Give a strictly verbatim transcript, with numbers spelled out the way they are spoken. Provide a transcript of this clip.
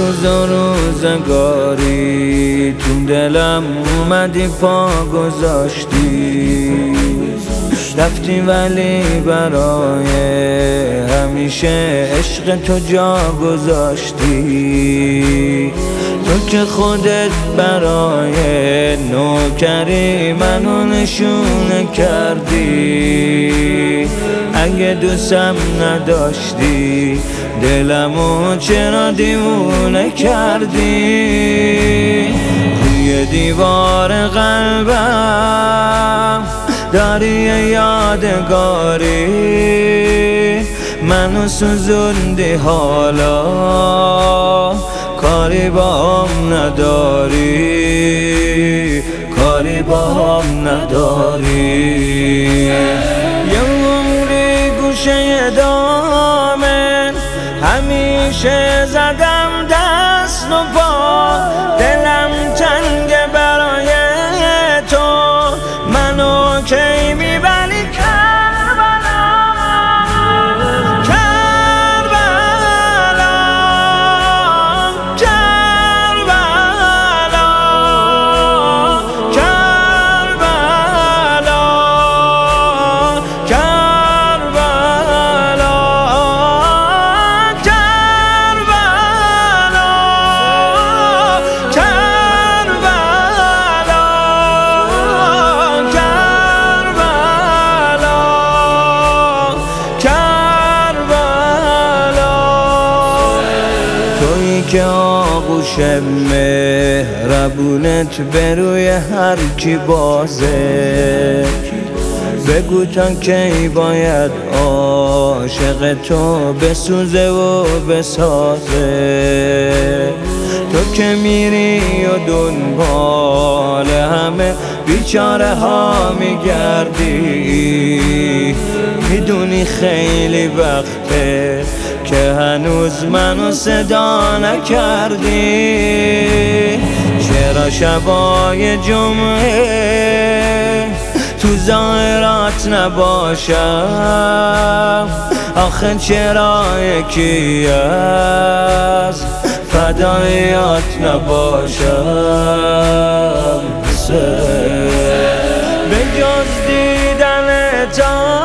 روز و روزگاری تو دلم اومدی پا گذاشتی، رفتی ولی برای همیشه عشق تو جا گذاشتی. تو که خودت برای نوکری منو نشونه کردی، اگه دوستم نداشتی دلمو چرا دیوونه کردی؟ روی دیوار قلبم داری یادگاری، منو سوزوندی حالا کاری با هم نداری، کاری با هم نداری. یه عمری گوشه دامن همیشه زدم دست و پا، دلم تنگه برای تو، منو کی میبری کربلا، کربلا، کربلا، کربلا، کربلا، که آغوش مهربونت به روی هر کی بازه، بگو تا کی باید عاشق تو بسوزه و بسازه. تو که میری و دنبال همه بیچاره ها میگردی، میدونی خیلی وقته که هنوز منو صدا نکردی. چرا شبای جمعه تو ظاهرات نباشم؟ آخه چرا یکی از فدایات نباشم؟ به جز دیدن تا